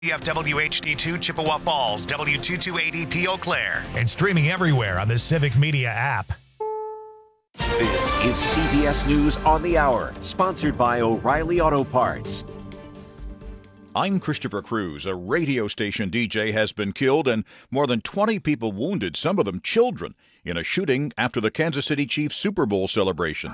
WFWHD2 Chippewa Falls, W2280P Eau Claire. And streaming everywhere on the Civic Media app. This is CBS News on the Hour, sponsored by O'Reilly Auto Parts. I'm Christopher Cruz. A radio station DJ has been killed and more than 20 people wounded, some of them children, in a shooting after the Kansas City Chiefs Super Bowl celebration.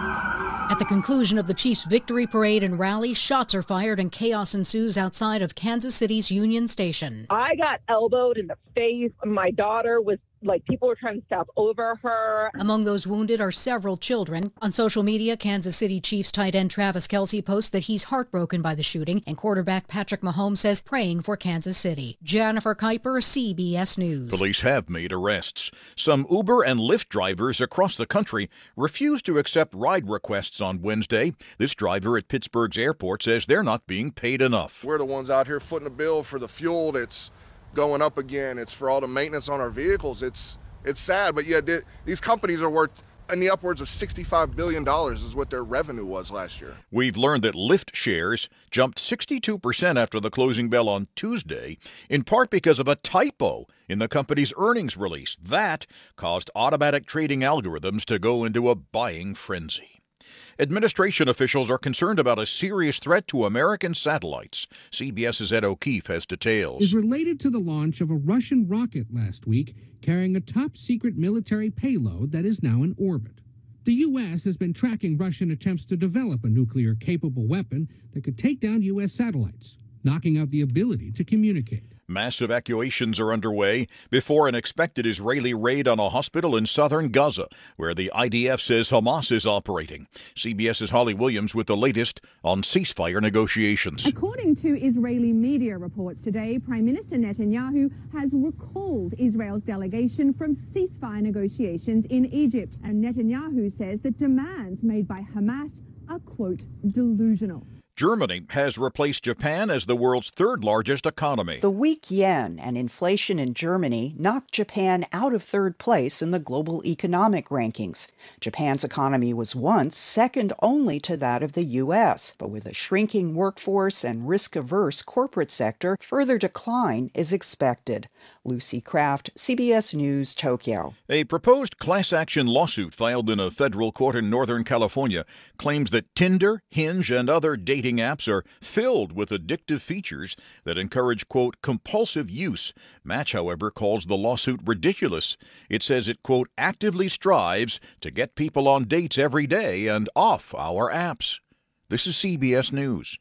At the conclusion of the Chiefs' victory parade and rally, shots are fired and chaos ensues outside of Kansas City's Union Station. I got elbowed in the face. My daughter was people were trying to step over her. Among those wounded are several children. On social media, Kansas City Chiefs tight end Travis Kelce posts that he's heartbroken by the shooting, and quarterback Patrick Mahomes says praying for Kansas City. Jennifer Kuiper, CBS News. Police have made arrests. Some Uber and Lyft drivers across the country refused to accept ride requests on Wednesday. This driver at Pittsburgh's airport says they're not being paid enough. We're the ones out here footing the bill for the fuel that's going up again. It's for all the maintenance on our vehicles. It's sad, but yeah, these companies are worth in the upwards of $65 billion is what their revenue was last year. We've learned that Lyft shares jumped 62% after the closing bell on Tuesday, in part because of a typo in the company's earnings release. That caused automatic trading algorithms to go into a buying frenzy. Administration officials are concerned about a serious threat to American satellites. CBS's Ed O'Keefe has details. Is related to the launch of a Russian rocket last week carrying a top-secret military payload that is now in orbit. The U.S. has been tracking Russian attempts to develop a nuclear-capable weapon that could take down U.S. satellites, knocking out the ability to communicate. Mass evacuations are underway before an expected Israeli raid on a hospital in southern Gaza, where the IDF says Hamas is operating. CBS's Holly Williams with the latest on ceasefire negotiations. According to Israeli media reports today, Prime Minister Netanyahu has recalled Israel's delegation from ceasefire negotiations in Egypt. And Netanyahu says that demands made by Hamas are, quote, delusional. Germany has replaced Japan as the world's third largest economy. The weak yen and inflation in Germany knocked Japan out of third place in the global economic rankings. Japan's economy was once second only to that of the U.S., but with a shrinking workforce and risk-averse corporate sector, further decline is expected. Lucy Kraft, CBS News, Tokyo. A proposed class action lawsuit filed in a federal court in Northern California claims that Tinder, Hinge, and other dating apps are filled with addictive features that encourage, quote, compulsive use. Match, however, calls the lawsuit ridiculous. It says it, quote, actively strives to get people on dates every day and off our apps. This is CBS News.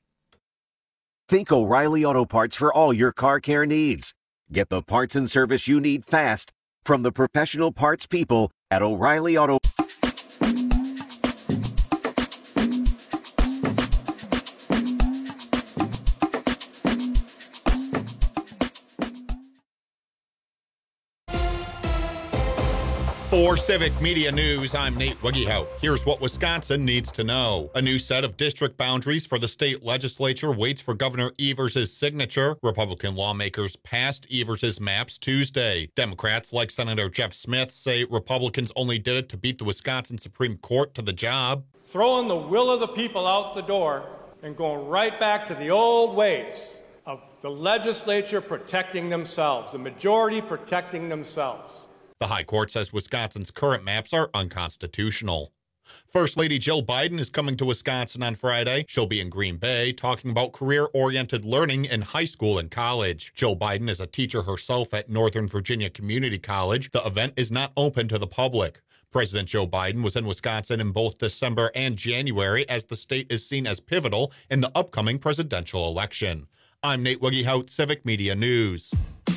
Think O'Reilly Auto Parts for all your car care needs. Get the parts and service you need fast from the professional parts people at O'Reilly Auto. For Civic Media News, I'm Nate Wiggyhout. Here's what Wisconsin needs to know. A new set of district boundaries for the state legislature waits for Governor Evers' signature. Republican lawmakers passed Evers' maps Tuesday. Democrats, like Senator Jeff Smith, say Republicans only did it to beat the Wisconsin Supreme Court to the job. Throwing the will of the people out the door and going right back to the old ways of the legislature protecting themselves, the majority protecting themselves. The High Court says Wisconsin's current maps are unconstitutional. First Lady Jill Biden is coming to Wisconsin on Friday. She'll be in Green Bay talking about career-oriented learning in high school and college. Jill Biden is a teacher herself at Northern Virginia Community College. The event is not open to the public. President Joe Biden was in Wisconsin in both December and January as the state is seen as pivotal in the upcoming presidential election. I'm Nate Wiggyhout, Civic Media News.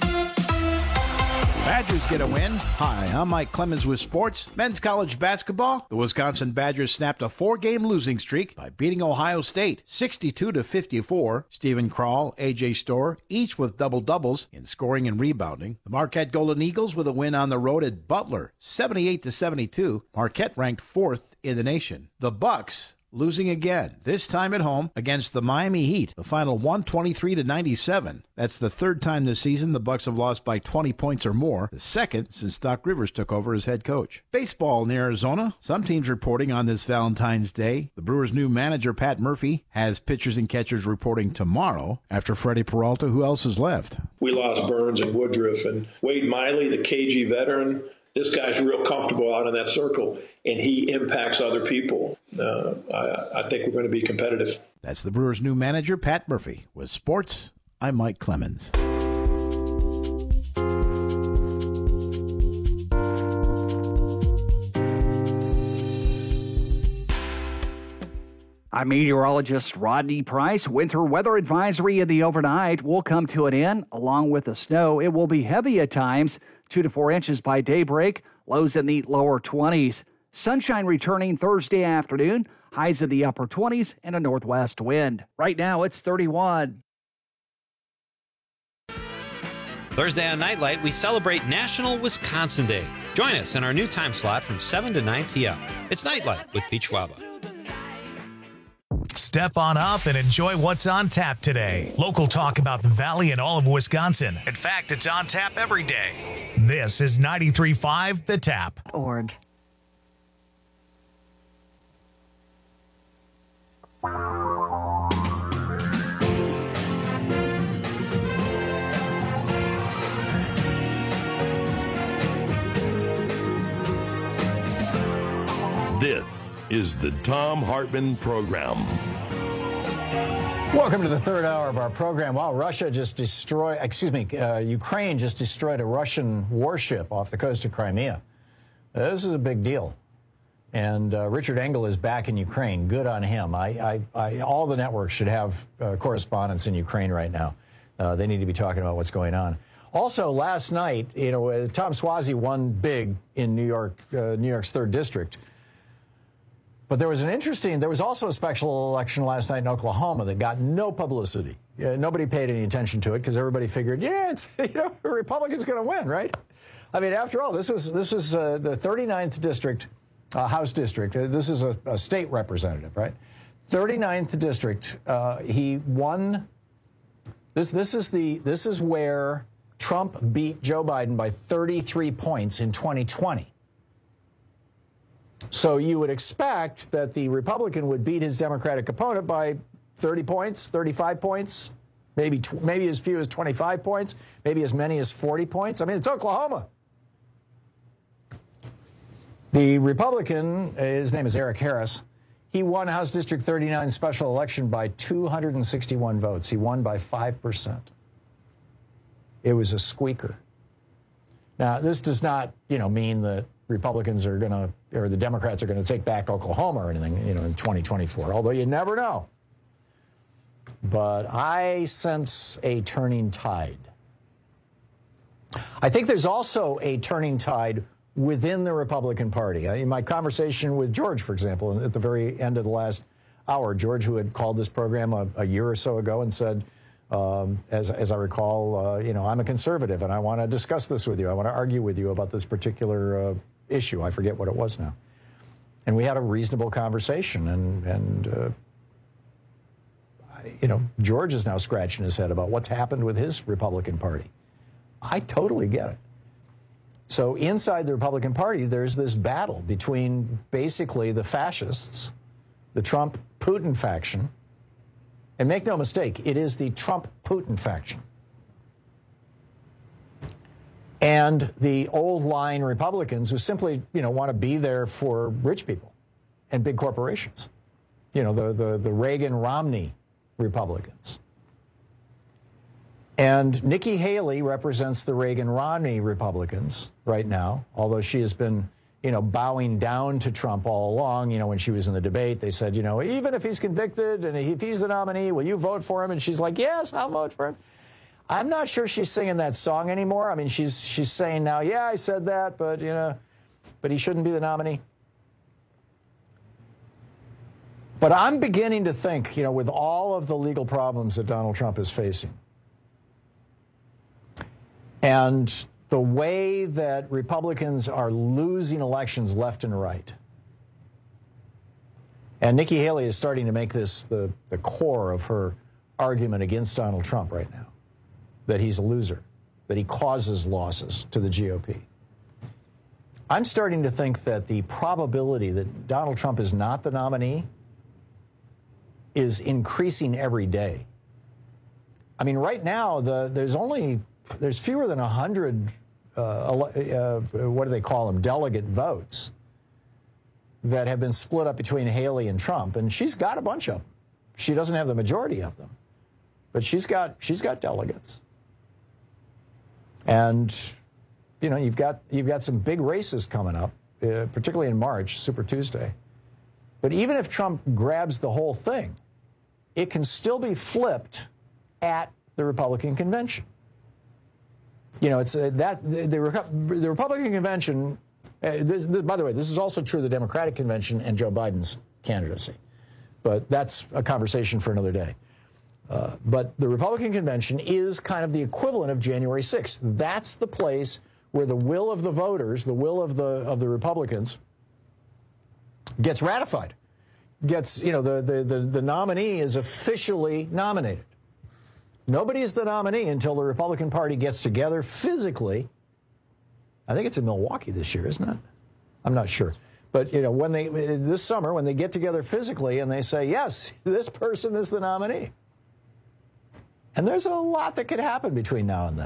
Badgers get a win. Hi, I'm Mike Clemens with sports. Men's college basketball. The Wisconsin Badgers snapped a 4-game losing streak by beating Ohio State 62-54. Stephen Krall, A.J. Storr, each with double-doubles in scoring and rebounding. The Marquette Golden Eagles with a win on the road at Butler 78-72. Marquette ranked 4th in the nation. The Bucks losing again, this time at home against the Miami Heat. The final 123-97. That's the third time this season the Bucks have lost by 20 points or more, the second since Doc Rivers took over as head coach. Baseball in Arizona. Some teams reporting on this Valentine's Day. The Brewers' new manager, Pat Murphy, has pitchers and catchers reporting tomorrow. After Freddie Peralta, who else is left? We lost Burns and Woodruff, and Wade Miley, the KG veteran. This guy's real comfortable out in that circle, and he impacts other people. I think we're going to be competitive. That's the Brewers' new manager, Pat Murphy. With sports, I'm Mike Clemens. I'm meteorologist Rodney Price. Winter weather advisory in the overnight will come to an end. Along with the snow, it will be heavy at times, 2 to 4 inches by daybreak, lows in the lower 20s. Sunshine returning Thursday afternoon, highs in the upper 20s and a northwest wind. Right now, it's 31. Thursday on Nightlight, we celebrate National Wisconsin Day. Join us in our new time slot from 7 to 9 p.m. It's Nightlight with Pete Schwaba. Step on up and enjoy what's on tap today. Local talk about the Valley and all of Wisconsin. In fact, it's on tap every day. This is 93.5 The Tap. .org. This is the Thom Hartmann Program. Welcome to the third hour of our program. While Ukraine just destroyed a Russian warship off the coast of Crimea. This is a big deal. And Richard Engel is back in Ukraine. Good on him. All the networks should have correspondents in Ukraine right now. They need to be talking about what's going on. Also, last night, Tom Suozzi won big in New York's 3rd District. But there was also a special election last night in Oklahoma that got no publicity. Nobody paid any attention to it because everybody figured, the Republican's going to win, right? I mean, after all, this was the 39th district, House district. This is a state representative, right? 39th district. He won. This is where Trump beat Joe Biden by 33 points in 2020. So you would expect that the Republican would beat his Democratic opponent by 30 points, 35 points, maybe as few as 25 points, maybe as many as 40 points. I mean, it's Oklahoma. The Republican, his name is Eric Harris, he won House District 39 special election by 261 votes. He won by 5%. It was a squeaker. Now, this does not, mean that Republicans are going to, or the Democrats are going to take back Oklahoma or anything, in 2024, although you never know. But I sense a turning tide. I think there's also a turning tide within the Republican Party. In my conversation with George, for example, at the very end of the last hour, George, who had called this program a year or so ago and said, as I recall, I'm a conservative and I want to discuss this with you. I want to argue with you about this particular issue. I forget what it was now. And we had a reasonable conversation. And George is now scratching his head about what's happened with his Republican Party. I totally get it. So inside the Republican Party, there's this battle between basically the fascists, the Trump-Putin faction. And make no mistake, it is the Trump-Putin faction. And the old line Republicans who simply, want to be there for rich people and big corporations. The Reagan-Romney Republicans. And Nikki Haley represents the Reagan-Romney Republicans right now, although she has been, bowing down to Trump all along. When she was in the debate, they said, even if he's convicted and if he's the nominee, will you vote for him? And she's like, yes, I'll vote for him. I'm not sure she's singing that song anymore. I mean, she's saying now, yeah, I said that, but, but he shouldn't be the nominee. But I'm beginning to think, with all of the legal problems that Donald Trump is facing, and the way that Republicans are losing elections left and right, And Nikki Haley is starting to make this the core of her argument against Donald Trump right now, that he's a loser, that he causes losses to the GOP. I'm starting to think that the probability that Donald Trump is not the nominee is increasing every day. I mean, right now, there's fewer than 100, what do they call them, delegate votes that have been split up between Haley and Trump, and she's got a bunch of them. She doesn't have the majority of them, but she's got delegates. And you know, you've got some big races coming up, particularly in March, Super Tuesday. But even if Trump grabs the whole thing, it can still be flipped at the Republican convention. You know, it's that the Republican convention. This, by the way, this is also true of the Democratic convention and Joe Biden's candidacy, but that's a conversation for another day. But the Republican convention is kind of the equivalent of January 6th. That's the place where the will of the voters, the will of the Republicans, gets ratified. Gets, you know, the nominee is officially nominated. Nobody's the nominee until the Republican Party gets together physically. I think it's in Milwaukee this year, isn't it? I'm not sure. But, you know, this summer, when they get together physically and they say, yes, this person is the nominee. And there's a lot that could happen between now and then.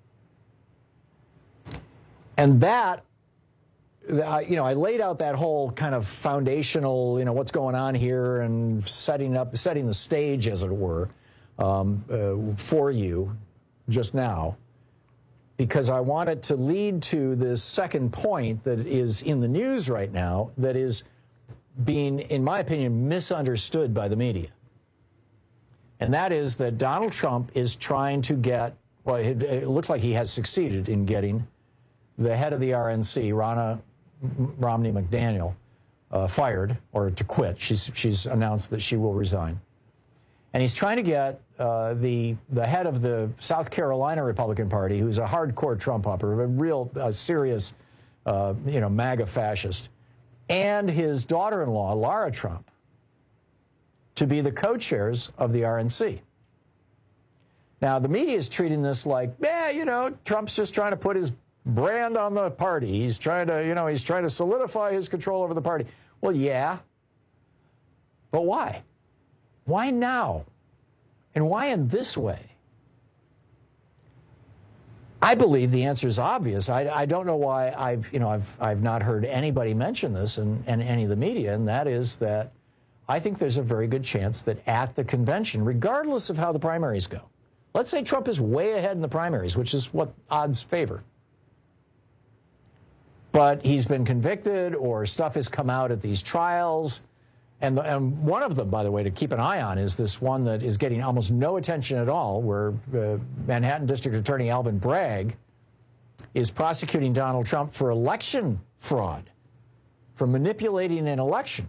And that, you know, I laid out that whole kind of foundational, you know, what's going on here and setting the stage, as it were, for you just now, because I want it to lead to this second point that is in the news right now that is being, in my opinion, misunderstood by the media. And that is that Donald Trump is trying to get, well, it looks like he has succeeded in getting the head of the RNC, Ronna Romney McDaniel, fired or to quit. She's announced that she will resign. And he's trying to get the head of the South Carolina Republican Party, who's a hardcore Trump hopper, a serious, you know, MAGA fascist, and his daughter-in-law, Lara Trump, to be the co-chairs of the RNC. Now, the media is treating this like, yeah, you know, Trump's just trying to put his brand on the party. He's trying to solidify his control over the party. Well, yeah. But why? Why now? And why in this way? I believe the answer is obvious. I don't know why I've not heard anybody mention this in any of the media, and that is that I think there's a very good chance that at the convention, regardless of how the primaries go, let's say Trump is way ahead in the primaries, which is what odds favor, but he's been convicted or stuff has come out at these trials. And one of them, by the way, to keep an eye on is this one that is getting almost no attention at all, where Manhattan District Attorney Alvin Bragg is prosecuting Donald Trump for election fraud, for manipulating an election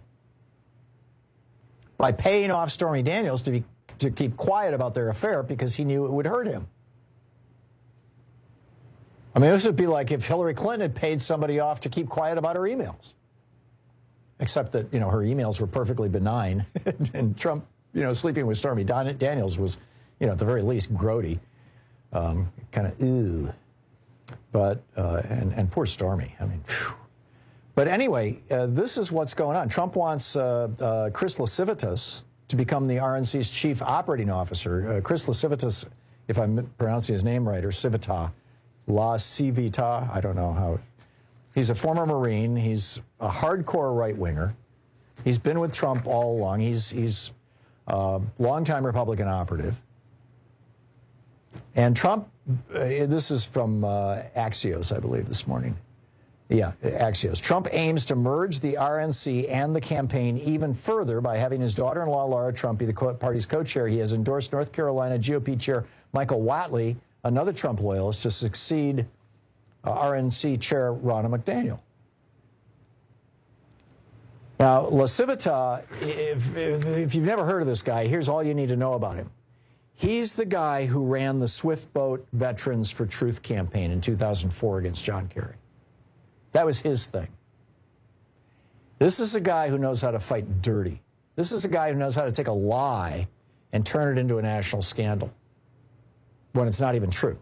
by paying off Stormy Daniels to keep quiet about their affair because he knew it would hurt him. I mean, this would be like if Hillary Clinton had paid somebody off to keep quiet about her emails. Except that, you know, her emails were perfectly benign. And Trump, you know, sleeping with Stormy Daniels was, you know, at the very least grody. Kind of, ew. But, and poor Stormy. I mean, phew. But anyway, this is what's going on. Trump wants Chris Lasivitas to become the RNC's chief operating officer. Chris Lasivitas, if I'm pronouncing his name right, or Civita, La Civita, I don't know how. He's a former Marine. He's a hardcore right-winger. He's been with Trump all along. He's a longtime Republican operative. And Trump, this is from Axios, I believe, this morning. Yeah, Axios. Trump aims to merge the RNC and the campaign even further by having his daughter-in-law, Lara Trump, be the party's co-chair. He has endorsed North Carolina GOP chair Michael Whatley, another Trump loyalist, to succeed RNC chair Ronna McDaniel. Now, Lasivita, if you've never heard of this guy, here's all you need to know about him. He's the guy who ran the Swift Boat Veterans for Truth campaign in 2004 against John Kerry. That was his thing. This is a guy who knows how to fight dirty. This is a guy who knows how to take a lie and turn it into a national scandal when it's not even true.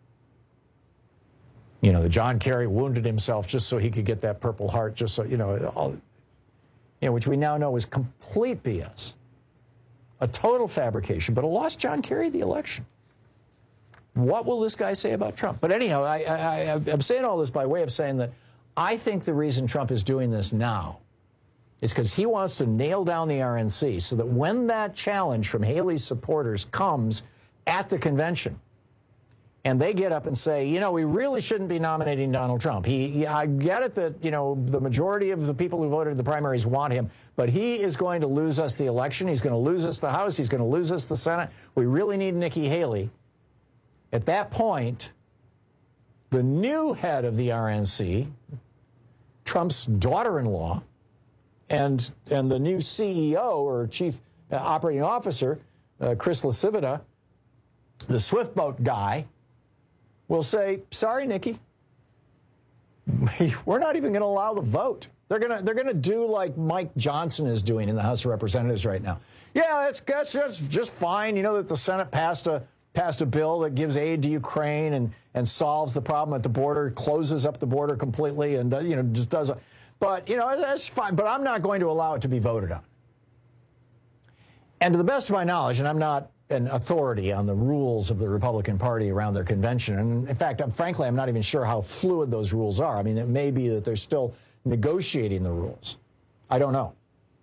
You know, the John Kerry wounded himself just so he could get that Purple Heart, just so, which we now know is complete BS. A total fabrication, but it lost John Kerry the election. What will this guy say about Trump? But anyhow, I'm saying all this by way of saying that I think the reason Trump is doing this now is because he wants to nail down the RNC so that when that challenge from Haley's supporters comes at the convention and they get up and say, we really shouldn't be nominating Donald Trump. I get it that, the majority of the people who voted in the primaries want him, but he is going to lose us the election. He's going to lose us the House. He's going to lose us the Senate. We really need Nikki Haley. At that point, the new head of the RNC, Trump's daughter-in-law, and the new CEO or chief operating officer, Chris LaCivita, the Swift Boat guy, will say, sorry, Nikki, we're not even going to allow the vote. They're going to do like Mike Johnson is doing in the House of Representatives right now. Yeah, that's just fine. You know that the Senate passed a bill that gives aid to Ukraine and solves the problem at the border, closes up the border completely, and just does it. But that's fine. But I'm not going to allow it to be voted on. And to the best of my knowledge, and I'm not an authority on the rules of the Republican Party around their convention, and in fact, frankly, I'm not even sure how fluid those rules are. I mean, it may be that they're still negotiating the rules. I don't know.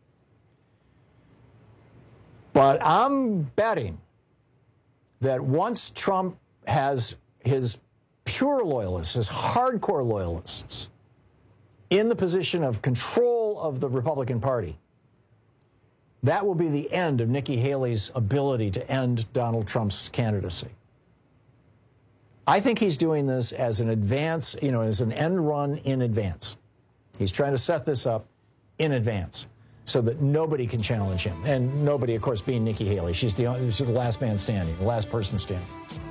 But I'm betting that once Trump has his pure loyalists, his hardcore loyalists, in the position of control of the Republican Party, that will be the end of Nikki Haley's ability to end Donald Trump's candidacy. I think he's doing this as an advance, as an end run in advance. He's trying to set this up in advance so that nobody can challenge him. And nobody, of course, being Nikki Haley. She's the last man standing, the last person standing.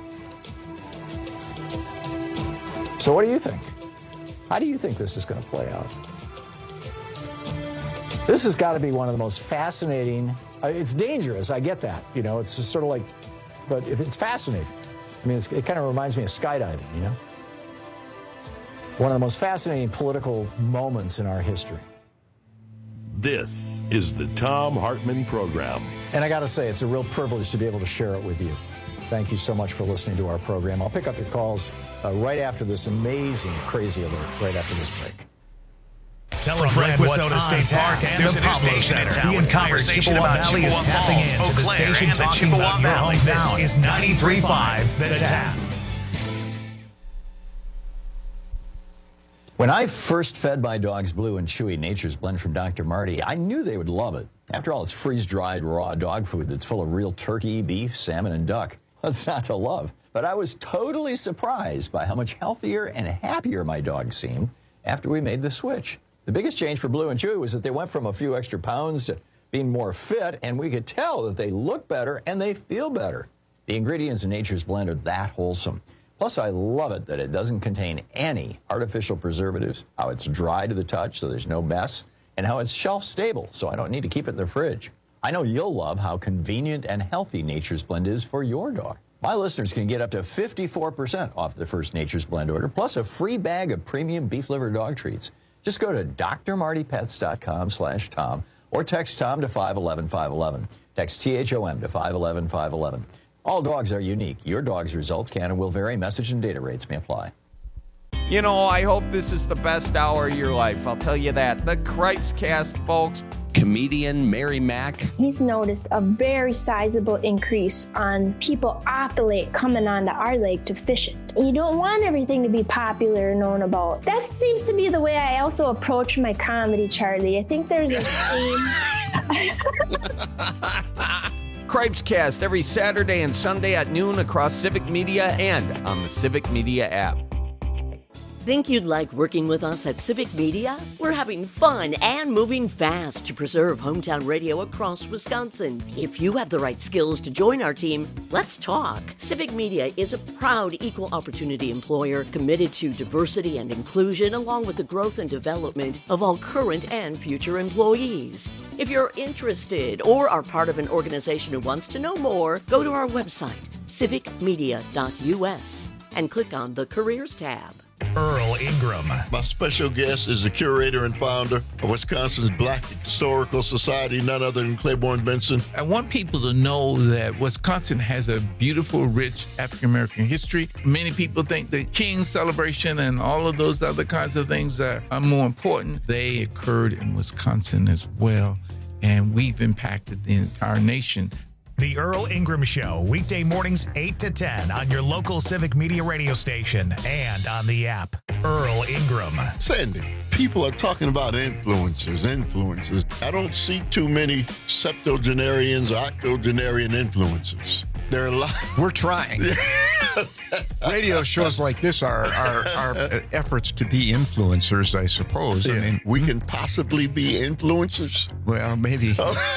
So what do you think? How do you think this is going to play out? This has got to be one of the most fascinating. It's dangerous, I get that. It's just sort of like, but if it's fascinating. I mean, it kind of reminds me of skydiving, One of the most fascinating political moments in our history. This is the Thom Hartmann Program. And I got to say, it's a real privilege to be able to share it with you. Thank you so much for listening to our program. I'll pick up your calls right after this amazing, crazy alert, right after this break. Tell a friend what's Wissota State Park and the Pablo Center. The entire Chippewa Valley is tapping into the station talking about your hometown. This is 93.5 The Tap. When I first fed my dogs Blue and Chewy Nature's Blend from Dr. Marty, I knew they would love it. After all, it's freeze-dried raw dog food that's full of real turkey, beef, salmon, and duck. What's not to love? But I was totally surprised by how much healthier and happier my dogs seemed after we made the switch. The biggest change for Blue and Chewy was that they went from a few extra pounds to being more fit, and we could tell that they look better and they feel better. The ingredients in Nature's Blend are that wholesome. Plus, I love it that it doesn't contain any artificial preservatives, how it's dry to the touch so there's no mess, and how it's shelf stable so I don't need to keep it in the fridge. I know you'll love how convenient and healthy Nature's Blend is for your dog. My listeners can get up to 54% off their first Nature's Blend order, plus a free bag of premium beef liver dog treats. Just go to drmartypets.com/Tom or text Tom to 511-511. Text THOM to 511-511. All dogs are unique. Your dog's results can and will vary. Message and data rates may apply. I hope this is the best hour of your life. I'll tell you that. The Cripes Cast, folks. Comedian Mary Mack. He's noticed a very sizable increase on people off the lake coming onto our lake to fish it. You don't want everything to be popular and known about. That seems to be the way I also approach my comedy, Charlie. I think there's a theme. Cripes Cast every Saturday and Sunday at noon across Civic Media and on the Civic Media app. Think you'd like working with us at Civic Media? We're having fun and moving fast to preserve hometown radio across Wisconsin. If you have the right skills to join our team, let's talk. Civic Media is a proud equal opportunity employer committed to diversity and inclusion, along with the growth and development of all current and future employees. If you're interested or are part of an organization who wants to know more, go to our website, civicmedia.us, and click on the Careers tab. Earl Ingram. My special guest is the curator and founder of Wisconsin's Black Historical Society, none other than Claiborne Benson. I want people to know that Wisconsin has a beautiful, rich African-American history. Many people think the King's celebration and all of those other kinds of things are more important. They occurred in Wisconsin as well, and we've impacted the entire nation. The Earl Ingram Show, weekday mornings 8 to 10 on your local Civic Media radio station and on the app. Earl Ingram. Sandy, people are talking about influencers. I don't see too many septuagenarians or octogenarian influencers. There are a lot. We're trying. Radio shows like this are efforts to be influencers, I suppose. Yeah. I mean, we can possibly be influencers. Well, maybe.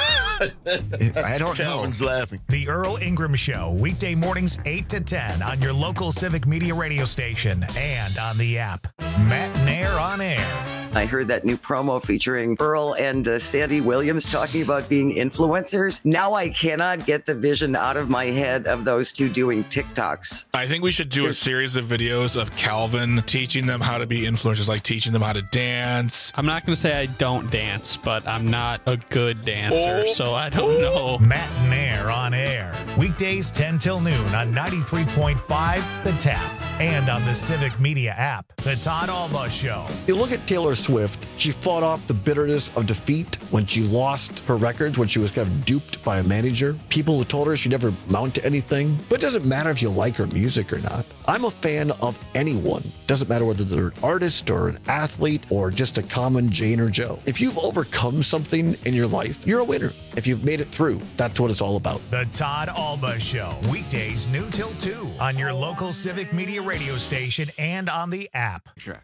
I don't know. Calvin's laughing. The Earl Ingram Show, weekday mornings 8 to 10 on your local Civic Media radio station and on the app. Matt Nair on air. I heard that new promo featuring Earl and Sandy Williams talking about being influencers. Now I cannot get the vision out of my head of those two doing TikToks. I think we should do a series of videos of Calvin teaching them how to be influencers, like teaching them how to dance. I'm not going to say I don't dance, but I'm not a good dancer, so I don't know. Matt Nair on air. Weekdays 10 till noon on 93.5 The Tap and on the Civic Media app. The Todd Alba Show. You look at Taylor Swift. She fought off the bitterness of defeat when she lost her records, when she was kind of duped by a manager. People who told her she'd never amount to anything. But it doesn't matter if you like her music or not. I'm a fan of anyone. Doesn't matter whether they're an artist or an athlete or just a common Jane or Joe. If you've overcome something in your life, you're a winner. If you've made it through, that's what it's all about. The Todd Alba Show. Weekdays noon till 2 on your local Civic Media radio station and on the app. Sure.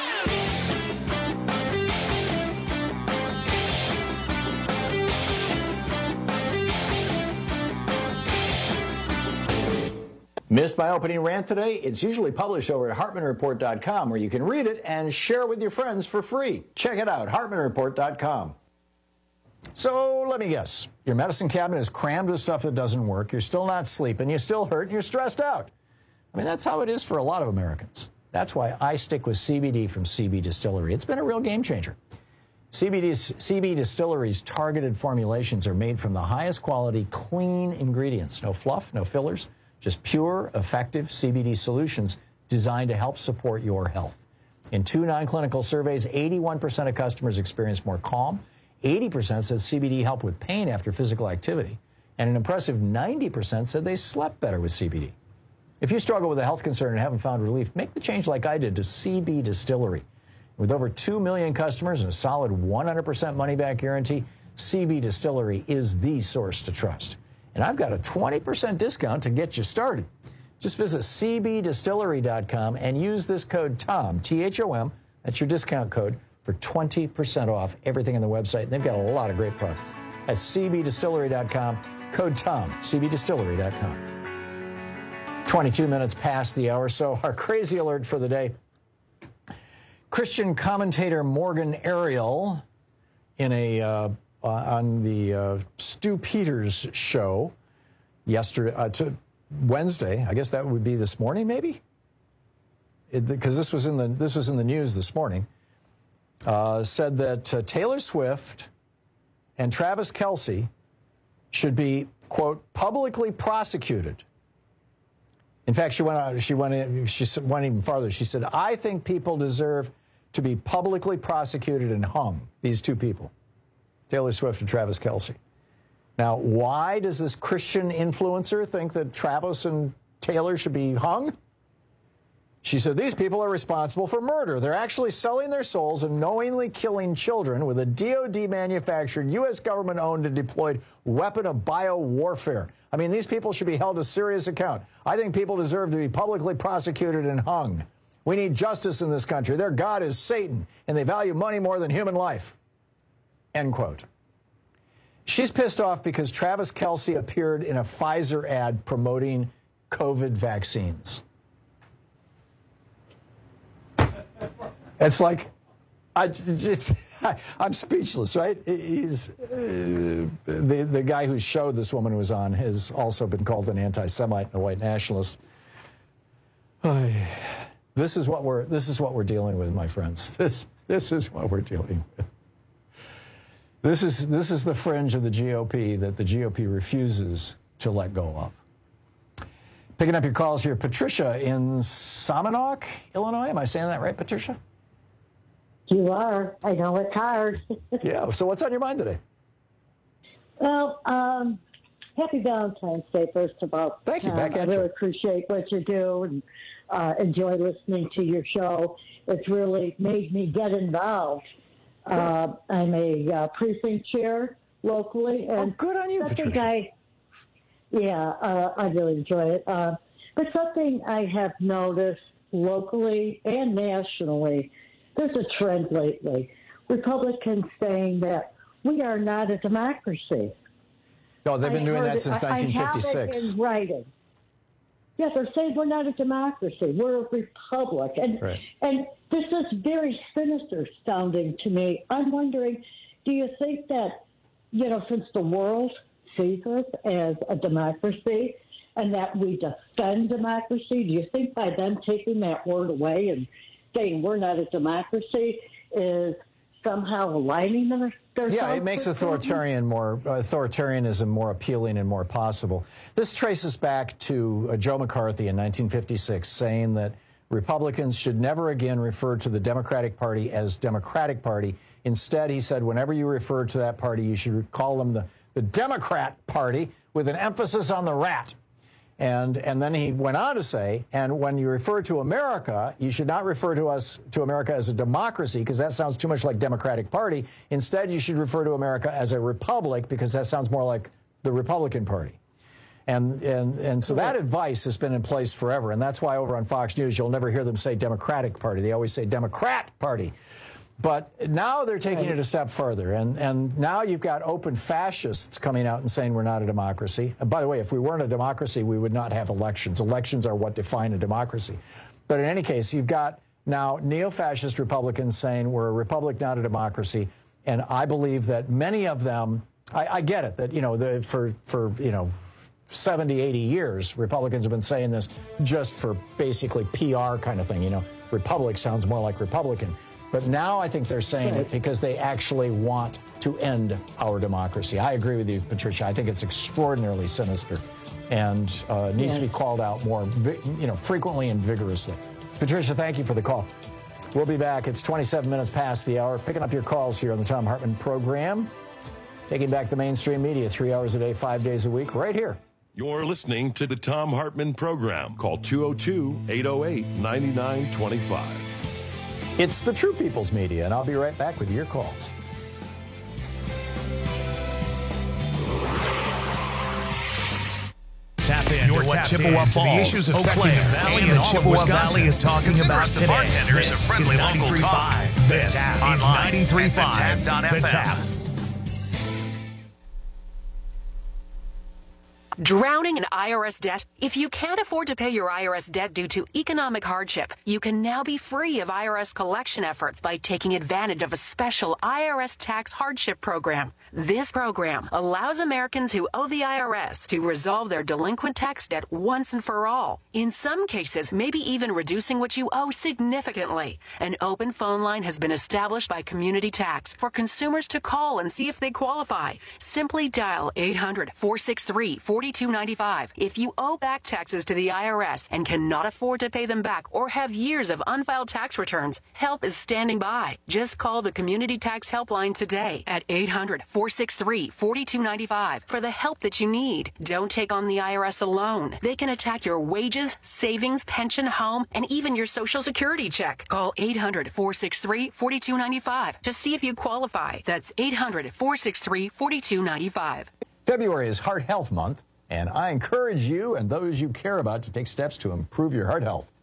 Missed my opening rant today? It's usually published over at HartmanReport.com, where you can read it and share it with your friends for free. Check it out, HartmanReport.com. So let me guess. Your medicine cabinet is crammed with stuff that doesn't work. You're still not sleeping. You still hurt, and you're stressed out. I mean, that's how it is for a lot of Americans. That's why I stick with CBD from CB Distillery. It's been a real game changer. CB Distillery's targeted formulations are made from the highest quality, clean ingredients. No fluff, no fillers. Just pure, effective CBD solutions designed to help support your health. In 2 non-clinical surveys, 81% of customers experienced more calm. 80% said CBD helped with pain after physical activity. And an impressive 90% said they slept better with CBD. If you struggle with a health concern and haven't found relief, make the change like I did to CB Distillery. With over 2 million customers and a solid 100% money-back guarantee, CB Distillery is the source to trust. And I've got a 20% discount to get you started. Just visit cbdistillery.com and use this code TOM, T-H-O-M, that's your discount code, for 20% off everything on the website. And they've got a lot of great products. That's cbdistillery.com, code TOM, cbdistillery.com. 22 minutes past the hour, so our crazy alert for the day. Christian commentator Morgan Ariel in a on the Stu Peters show yesterday, Wednesday. I guess that would be this morning, maybe, because this was in the news this morning. Said that Taylor Swift and Travis Kelce should be, quote, publicly prosecuted. In fact, she went even farther. She said, I think people deserve to be publicly prosecuted and hung, these two people, Taylor Swift and Travis Kelce. Now, why does this Christian influencer think that Travis and Taylor should be hung? She said, these people are responsible for murder. They're actually selling their souls and knowingly killing children with a DOD-manufactured, U.S. government-owned and deployed weapon of biowarfare. I mean, these people should be held to serious account. I think people deserve to be publicly prosecuted and hung. We need justice in this country. Their God is Satan, and they value money more than human life. End quote. She's pissed off because Travis Kelce appeared in a Pfizer ad promoting COVID vaccines. It's like, I'm speechless, right? He's the guy whose show this woman was on has also been called an anti-Semite and a white nationalist. This is what we're dealing with, my friends. This is what we're dealing with. This is the fringe of the GOP that the GOP refuses to let go of. Picking up your calls here, Patricia in Somonauk, Illinois. Am I saying that right, Patricia? You are. I know it's hard. Yeah. So what's on your mind today? Well, happy Valentine's Day, first of all. Thank you. Back at I really you. appreciate what you do and enjoy listening to your show. It's really made me get involved. I'm a precinct chair locally. And good on you, Patricia. I really enjoy it. But something I have noticed locally and nationally, there's a trend lately. Republicans saying that we are not a democracy. Oh, they've been doing that since 1956. I have it in writing. Yeah, they're saying we're not a democracy. We're a republic. And this is very sinister sounding to me. I'm wondering, do you think that, since the world sees us as a democracy and that we defend democracy, do you think by them taking that word away and saying we're not a democracy is somehow aligning their Yeah, it makes authoritarianism more appealing and more possible. This traces back to Joe McCarthy in 1956 saying that Republicans should never again refer to the Democratic Party as Democratic Party. Instead, he said, whenever you refer to that party, you should call them the Democrat Party with an emphasis on the rat. And then he went on to say, and when you refer to America, you should not refer to America as a democracy, because that sounds too much like Democratic Party. Instead, you should refer to America as a republic, because that sounds more like the Republican Party. And so that advice has been in place forever. And that's why over on Fox News, you'll never hear them say Democratic Party. They always say Democrat Party. But now they're taking it a step further. And now you've got open fascists coming out and saying we're not a democracy. And by the way, if we weren't a democracy, we would not have elections. Elections are what define a democracy. But in any case, you've got now neo-fascist Republicans saying we're a republic, not a democracy. And I believe that many of them, I get it, that, for 70, 80 years, Republicans have been saying this just for basically PR kind of thing. Republic sounds more like Republican. But now I think they're saying it because they actually want to end our democracy. I agree with you, Patricia. I think it's extraordinarily sinister and needs to be called out more, frequently and vigorously. Patricia, thank you for the call. We'll be back. It's 27 minutes past the hour. Picking up your calls here on the Thom Hartmann program. Taking back the mainstream media 3 hours a day, 5 days a week, right here. You're listening to the Thom Hartmann program. Call 202-808-9925. It's the True People's Media, and I'll be right back with your calls. Tap in to what Chippewa Falls, the issues affecting the Valley and Chippewa Valley is talking about today. Bartenders of friendly local talk. This is 93.5 The Tap. Drowning in IRS debt? If you can't afford to pay your IRS debt due to economic hardship, you can now be free of IRS collection efforts by taking advantage of a special IRS tax hardship program. This program allows Americans who owe the IRS to resolve their delinquent tax debt once and for all. In some cases, maybe even reducing what you owe significantly. An open phone line has been established by Community Tax for consumers to call and see if they qualify. Simply dial 800-463-4295. If you owe back taxes to the IRS and cannot afford to pay them back or have years of unfiled tax returns, help is standing by. Just call the Community Tax Helpline today at 800-463-4295 for the help that you need. Don't take on the IRS alone. They can attack your wages, savings, pension, home, and even your Social Security check. Call 800-463-4295 to see if you qualify. That's 800-463-4295. February is Heart Health Month, and I encourage you and those you care about to take steps to improve your heart health.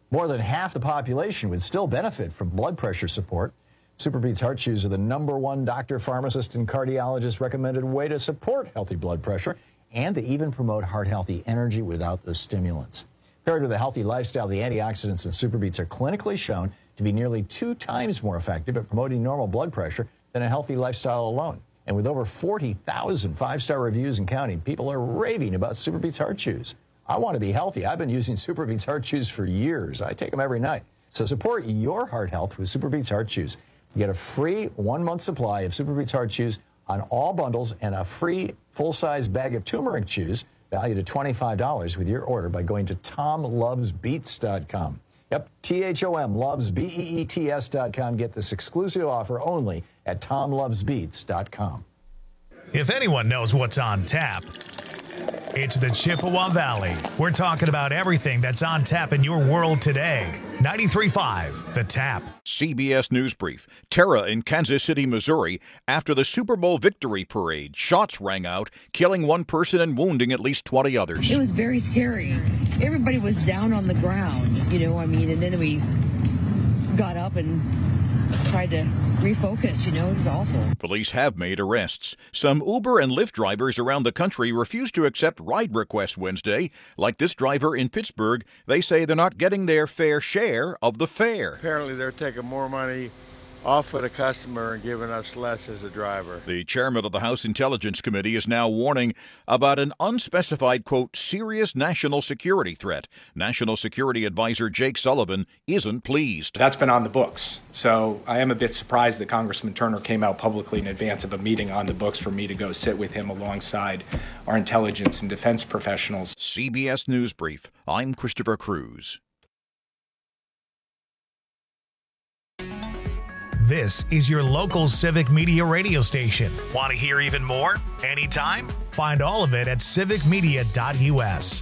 More than half the population would still benefit from blood pressure support. SuperBeets Heart Chews are the #1 doctor, pharmacist, and cardiologist recommended way to support healthy blood pressure, and they even promote heart-healthy energy without the stimulants. Paired with a healthy lifestyle, the antioxidants in SuperBeets are clinically shown to be nearly 2 times more effective at promoting normal blood pressure than a healthy lifestyle alone. And with over 40,000 5-star reviews and counting, people are raving about SuperBeets Heart Chews. I want to be healthy. I've been using SuperBeets Heart Chews for years. I take them every night. So support your heart health with SuperBeets Heart Chews. Get a free 1-month supply of SuperBeets Heart Chews on all bundles and a free full-size bag of turmeric chews valued at $25 with your order by going to TomLovesBeets.com. Yep, THOM loves BEETS.com. Get this exclusive offer only at TomLovesBeets.com. If anyone knows what's on tap, it's the Chippewa Valley. We're talking about everything that's on tap in your world today. 93.5, The Tap. CBS News Brief. Terror in Kansas City, Missouri. After the Super Bowl victory parade, shots rang out, killing 1 person and wounding at least 20 others. It was very scary. Everybody was down on the ground, and then we got up and tried to refocus, it was awful. Police have made arrests. Some Uber and Lyft drivers around the country refused to accept ride requests Wednesday. Like this driver in Pittsburgh, they say they're not getting their fair share of the fare. Apparently they're taking more money off of the customer and giving us less as a driver. The chairman of the House Intelligence Committee is now warning about an unspecified, quote, serious national security threat. National Security Advisor Jake Sullivan isn't pleased. That's been on the books. So I am a bit surprised that Congressman Turner came out publicly in advance of a meeting on the books for me to go sit with him alongside our intelligence and defense professionals. CBS News Brief. I'm Christopher Cruz. This is your local civic media radio station. Want to hear even more? Anytime? Find all of it at civicmedia.us.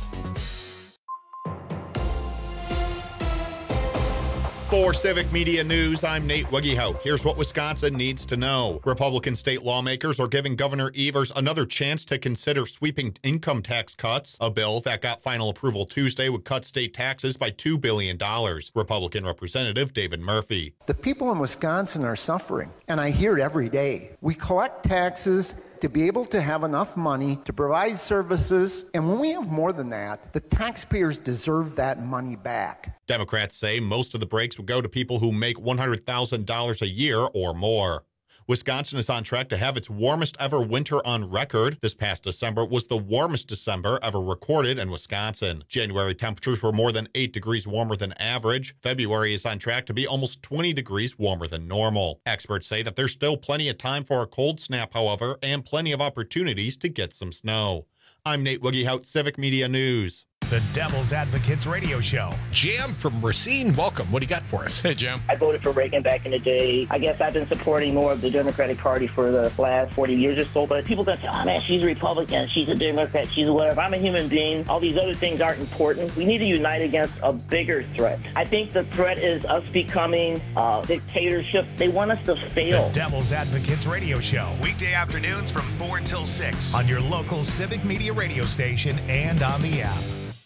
For Civic Media News, I'm Nate Wiggyhout. Here's what Wisconsin needs to know. Republican state lawmakers are giving Governor Evers another chance to consider sweeping income tax cuts. A bill that got final approval Tuesday would cut state taxes by $2 billion. Republican Representative David Murphy. The people in Wisconsin are suffering, and I hear it every day. We collect taxes to be able to have enough money to provide services, and when we have more than that, the taxpayers deserve that money back. Democrats say most of the breaks would go to people who make $100,000 a year or more. Wisconsin is on track to have its warmest ever winter on record. This past December was the warmest December ever recorded in Wisconsin. January temperatures were more than 8 degrees warmer than average. February is on track to be almost 20 degrees warmer than normal. Experts say that there's still plenty of time for a cold snap, however, and plenty of opportunities to get some snow. I'm Nate Wiggyhout, Civic Media News. The Devil's Advocates Radio Show. Jam from Racine, welcome. What do you got for us? Hey, Jam. I voted for Reagan back in the day. I guess I've been supporting more of the Democratic Party for the last 40 years or so, but people that say, oh man, she's a Republican, she's a Democrat, she's a whatever. I'm a human being. All these other things aren't important. We need to unite against a bigger threat. I think the threat is us becoming a dictatorship. They want us to fail. The Devil's Advocates Radio Show. Weekday afternoons from 4 until 6 on your local Civic Media radio station and on the app.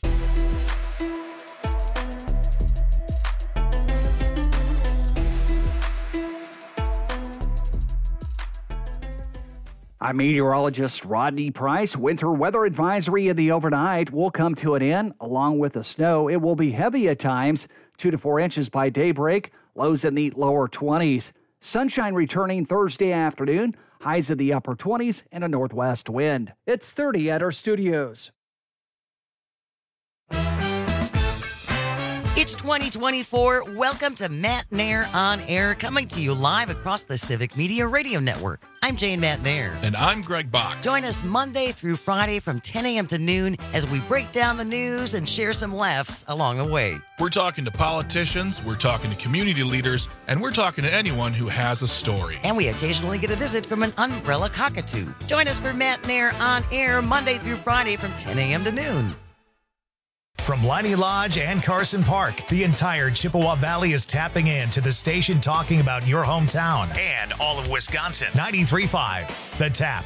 I'm meteorologist Rodney Price. Winter weather advisory in the overnight will come to an end along with the snow. It will be heavy at times, 2 to 4 inches by daybreak, lows in the lower 20s. Sunshine returning Thursday afternoon, highs in the upper 20s and a northwest wind. It's 30 at our studios. It's 2024. Welcome to Matt Nair On Air, coming to you live across the Civic Media Radio Network. I'm Jane Matt Nair. And I'm Greg Bach. Join us Monday through Friday from 10 a.m. to noon as we break down the news and share some laughs along the way. We're talking to politicians, we're talking to community leaders, and we're talking to anyone who has a story. And we occasionally get a visit from an umbrella cockatoo. Join us for Matt Nair On Air Monday through Friday from 10 a.m. to noon. From Leinie Lodge and Carson Park, the entire Chippewa Valley is tapping in to the station talking about your hometown and all of Wisconsin. 93.5, The Tap.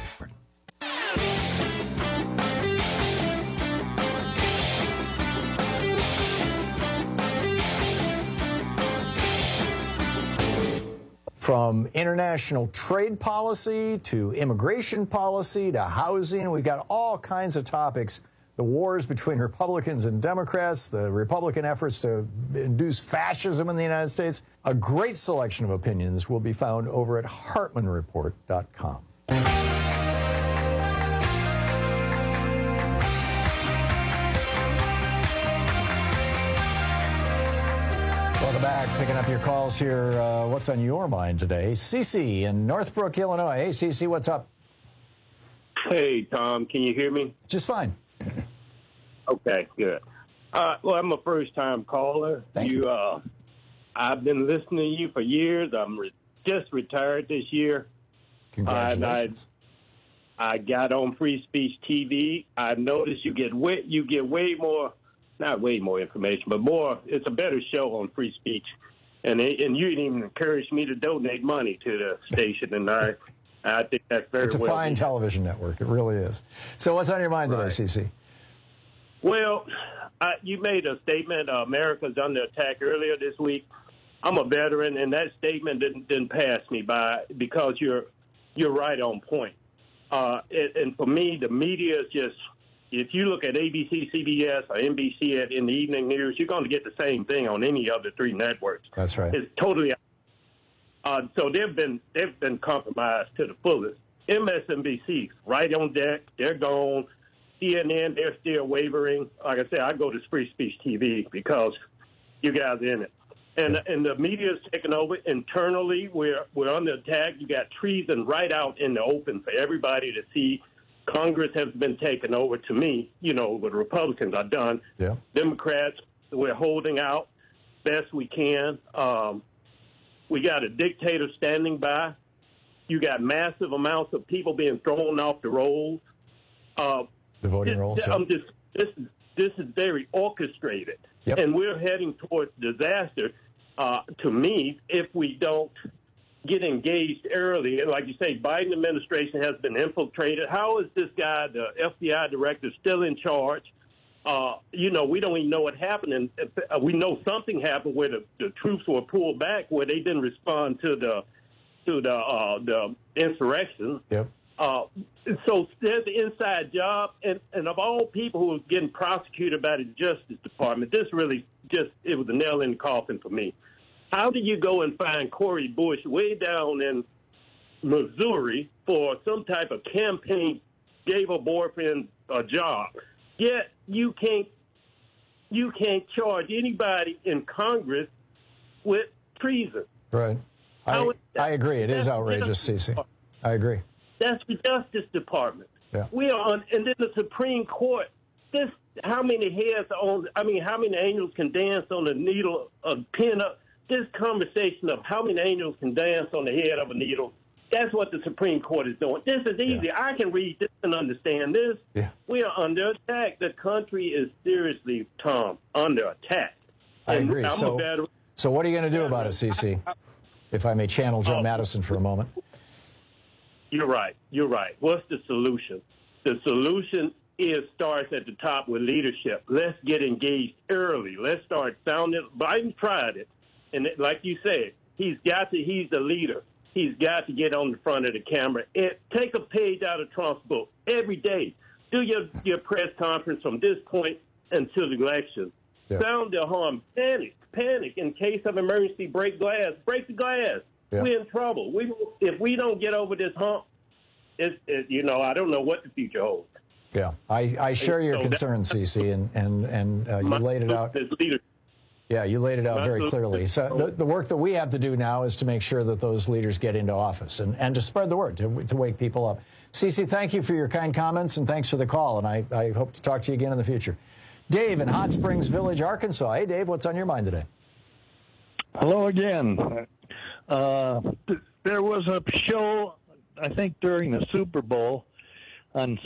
from international trade policy to immigration policy to housing. We've got all kinds of topics. The wars between Republicans and Democrats, the Republican efforts to induce fascism in the United States. A great selection of opinions will be found over at HartmanReport.com. Welcome back. Picking up your calls here. What's on your mind today? Cece in Northbrook, Illinois. Hey, Cece, what's up? Hey, Tom. Can you hear me? Just fine. Okay, good. Well, I'm a first-time caller. Thank you. I've been listening to you for years. I'm just retired this year. Congratulations. I got on Free Speech TV. I noticed you get way more, not way more information, but more. It's a better show on free speech, and you even encouraged me to donate money to the station, and I think that's very. It's a fine television network. It really is. So, what's on your mind today, Cece? Well, you made a statement, America's under attack earlier this week. I'm a veteran, and that statement didn't pass me by because you're right on point. And for me, the media is just, if you look at ABC, CBS, or NBC in the evening news, you're going to get the same thing on any of the three networks. That's right. It's totally. So they've been compromised to the fullest. MSNBC, right on deck, they're gone. CNN, they're still wavering. Like I said, I go to Free Speech TV because you guys are in it. And the media is taking over. Internally, we're under attack. You got treason right out in the open for everybody to see. Congress has been taken over. To me, what Republicans are done. Yeah. Democrats, we're holding out best we can. We got a dictator standing by. You got massive amounts of people being thrown off the rolls. The voting rolls. This is very orchestrated, yep. And we're heading towards disaster. To me, if we don't get engaged early, and like you say, Biden administration has been infiltrated. How is this guy, the FBI director, still in charge? We don't even know what happened, and we know something happened where the troops were pulled back, where they didn't respond to the insurrection. Yep. So there's the inside job, and of all people who are getting prosecuted by the Justice Department, this really it was a nail in the coffin for me. How do you go and find Cori Bush way down in Missouri for some type of campaign, gave her boyfriend a job? Yet you can't charge anybody in Congress with treason. Right. I agree. It is outrageous, Cece. I agree. That's the Justice Department. Yeah. We are on, and then the Supreme Court. How many angels can dance on the needle of pin up? This conversation of how many angels can dance on the head of a needle, that's what the Supreme Court is doing. This is easy. Yeah. I can read this and understand this. Yeah. We are under attack. The country is seriously, Tom, under attack. I agree. So what are you going to do about it, Cece? If I may channel Joe Madison for a moment. You're right. What's the solution? The solution starts at the top with leadership. Let's get engaged early. Let's start sounding. Biden tried it. And like you said, he's the leader. He's got to get on the front of the camera. Take a page out of Trump's book every day. Do your press conference from this point until the election. Yeah. Sound the alarm. Panic. In case of emergency, break the glass. Yeah. We're in trouble. If we don't get over this hump, I don't know what the future holds. Yeah, I share your concern, Cece, and you laid it out. Yeah, you laid it out very clearly. So the work that we have to do now is to make sure that those leaders get into office and to spread the word, to wake people up. Cece, thank you for your kind comments, and thanks for the call, and I hope to talk to you again in the future. Dave in Hot Springs Village, Arkansas. Hey, Dave, what's on your mind today? Hello again. There was a show, I think, during the Super Bowl on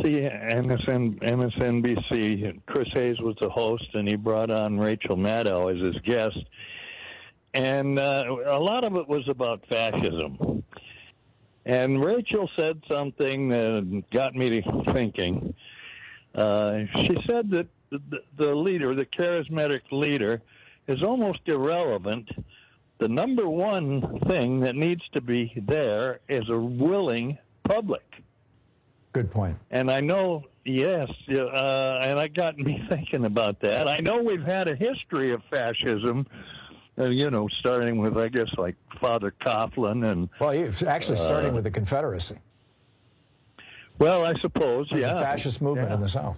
MSNBC. Chris Hayes was the host, and he brought on Rachel Maddow as his guest. And a lot of it was about fascism. And Rachel said something that got me thinking. She said that the leader, the charismatic leader, is almost irrelevant the number one thing that needs to be there is a willing public. Good point. And I know, yes, and it got me thinking about that. I know we've had a history of fascism, starting with, I guess, like Father Coughlin and... Well, it's actually starting with the Confederacy. Well, I suppose, There's a fascist movement in the South.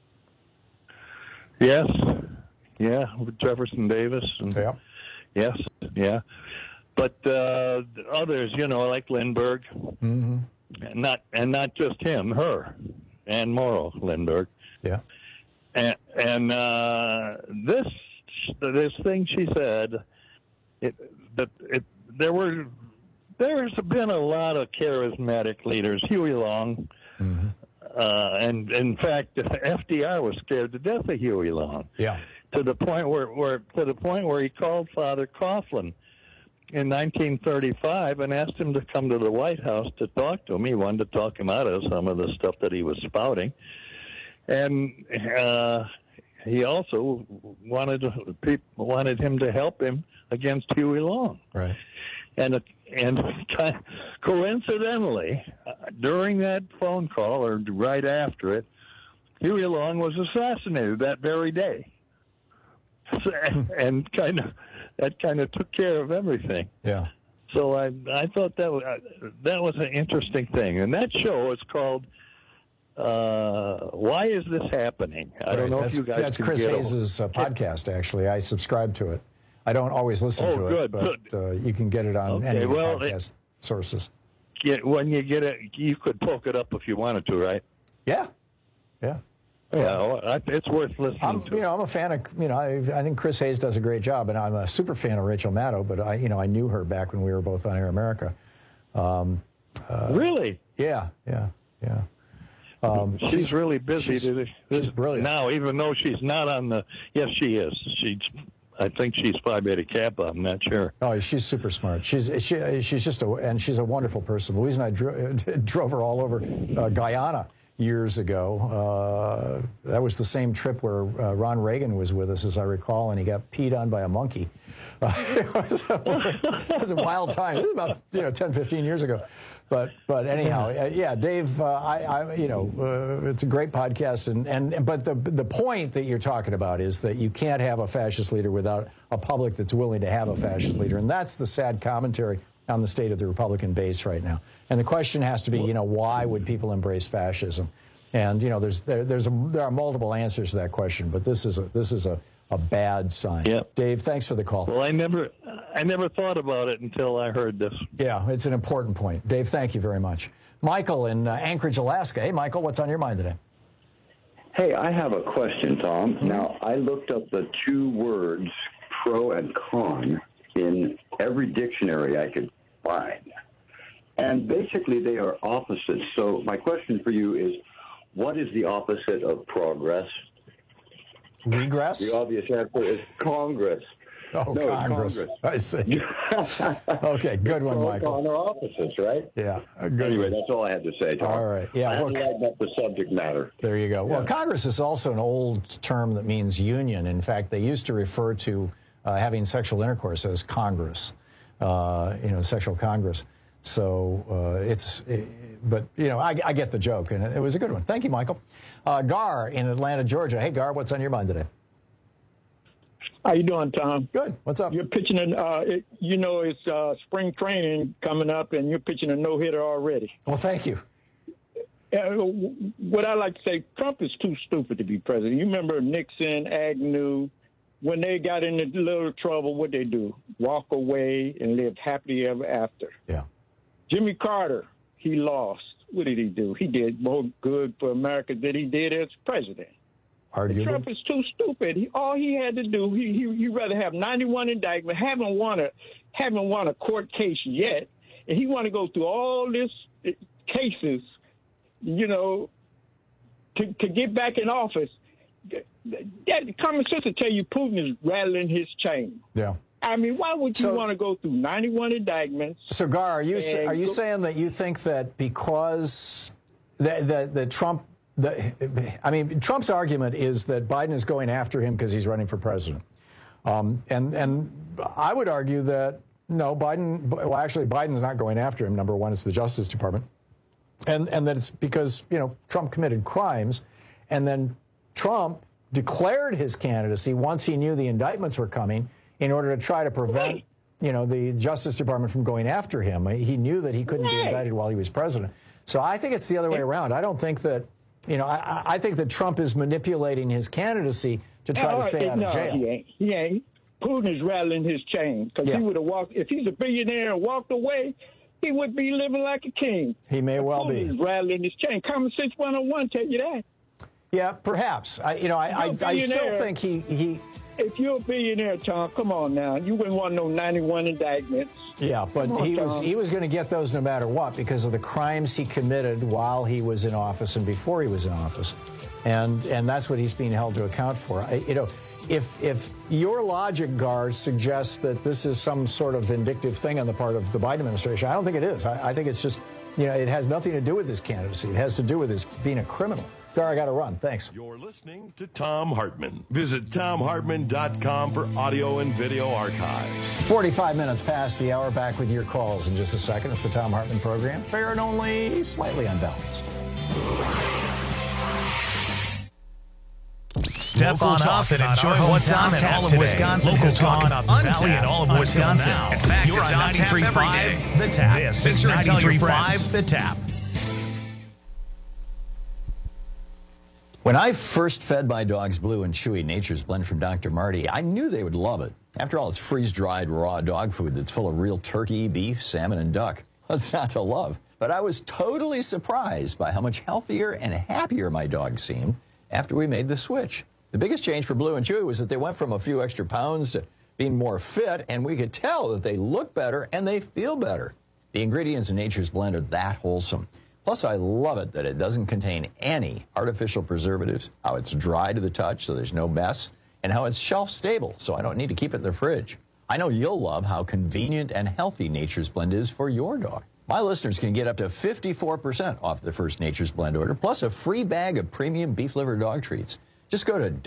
Yes, with Jefferson Davis. And, yes, yeah. But others, like Lindbergh, and not just him, her, Anne Morrow Lindbergh. Yeah. And this thing she said, there's been a lot of charismatic leaders. Huey Long, and in fact, FDR was scared to death of Huey Long. Yeah. To the point where he called Father Coughlin in 1935 and asked him to come to the White House to talk to him. He wanted to talk him out of some of the stuff that he was spouting, and he also wanted him to help him against Huey Long. Right. And coincidentally, during that phone call or right after it, Huey Long was assassinated that very day. And that kind of took care of everything. Yeah. So I thought that was an interesting thing, and that show is called "Why Is This Happening?" I don't know if you guys. That's Chris Hayes' podcast. Actually, I subscribe to it. I don't always listen to it, but you can get it on any podcast sources. When you get it, you could poke it up if you wanted to, right? Yeah. Yeah, it's worth listening to. I'm a fan of, I think Chris Hayes does a great job, and I'm a super fan of Rachel Maddow, but I knew her back when we were both on Air America. Really? Yeah. She's really busy. She's brilliant. Now, even though she's not on the, yes, she is. I think she's Phi Beta Kappa. I'm not sure. Oh, she's super smart. She's just and she's a wonderful person. Louise and I drove her all over Guyana years ago. That was the same trip where Ron Reagan was with us, as I recall, and he got peed on by a monkey. It was a wild time. It was about 10, 15 years ago. But anyhow, Dave, it's a great podcast, but the point that you're talking about is that you can't have a fascist leader without a public that's willing to have a fascist leader, and that's the sad commentary on the state of the Republican base right now. And the question has to be, why would people embrace fascism? And there are multiple answers to that question, but this is a bad sign. Yep. Dave, thanks for the call. Well, I never thought about it until I heard this. Yeah, it's an important point. Dave, thank you very much. Michael in Anchorage, Alaska. Hey, Michael, what's on your mind today? Hey, I have a question, Tom. Now, I looked up the two words pro and con in every dictionary I could find. And basically, they are opposites. So my question for you is, what is the opposite of progress? Regress? The obvious answer is Congress. Oh, no, Congress. I see. Okay, good one, Michael. Con are opposites, right? Yeah. Anyway, that's all I had to say, Tom. All right. Yeah. I had to lighten up the subject matter. There you go. Well, Congress is also an old term that means union. In fact, they used to refer to having sexual intercourse as Congress, sexual Congress. So I get the joke, and it was a good one. Thank you, Michael. Gar in Atlanta, Georgia. Hey, Gar, what's on your mind today? How you doing, Tom? Good. What's up? You're pitching it's spring training coming up, and you're pitching a no-hitter already. Well, thank you. What I like to say, Trump is too stupid to be president. You remember Nixon, Agnew, when they got into a little trouble, what they do? Walk away and live happily ever after. Yeah. Jimmy Carter, he lost. What did he do? He did more good for America than he did as president. Trump is too stupid. All he had to do, he rather have 91 indictments, haven't won a court case yet, and he want to go through all these cases, to get back in office. That common sense will tell you Putin is rattling his chain. Yeah. I mean, why would you want to go through 91 indictments? So, Gar, are you saying that you think that because Trump's argument is that Biden is going after him because he's running for president, and I would argue that No, Biden's not going after him. Number one, it's the Justice Department. And that it's because, Trump committed crimes, and then Trump declared his candidacy once he knew the indictments were coming in order to try to prevent, the Justice Department from going after him. He knew that he couldn't be indicted while he was president. So I think it's the other way around. I don't think that, I think that Trump is manipulating his candidacy to try to stay out of jail. He ain't. Putin is rattling his chain because he would have walked. If he's a billionaire and walked away, he would be living like a king. He may well be. Putin is rattling his chain. Common Sense 101 tell you that. Yeah, perhaps. I still think he. If you're a billionaire, Tom, come on now. You wouldn't want no 91 indictments. Yeah, but he was going to get those no matter what because of the crimes he committed while he was in office and before he was in office, and that's what he's being held to account for. If your logic, Gar, suggests that this is some sort of vindictive thing on the part of the Biden administration, I don't think it is. I think it's just, it has nothing to do with his candidacy. It has to do with his being a criminal. Gar, I got to run. Thanks. You're listening to Thom Hartmann. Visit ThomHartmann.com for audio and video archives. 45 minutes past the hour. Back with your calls in just a second. It's the Thom Hartmann program. Fair and only slightly unbalanced. Step on up and enjoy what's on tap today. Wisconsin has gone up the valley and all of Wisconsin. In fact, you're on 93.5 The Tap. This is 93.5 The Tap. When I first fed my dogs Blue and Chewy Nature's Blend from Dr. Marty, I knew they would love it. After all, it's freeze-dried raw dog food that's full of real turkey, beef, salmon, and duck. What's not to love? But I was totally surprised by how much healthier and happier my dogs seemed after we made the switch. The biggest change for Blue and Chewy was that they went from a few extra pounds to being more fit, and we could tell that they look better and they feel better. The ingredients in Nature's Blend are that wholesome. Plus, I love it that it doesn't contain any artificial preservatives, how it's dry to the touch so there's no mess, and how it's shelf stable so I don't need to keep it in the fridge. I know you'll love how convenient and healthy Nature's Blend is for your dog. My listeners can get up to 54% off their first Nature's Blend order, plus a free bag of premium beef liver dog treats. Just go to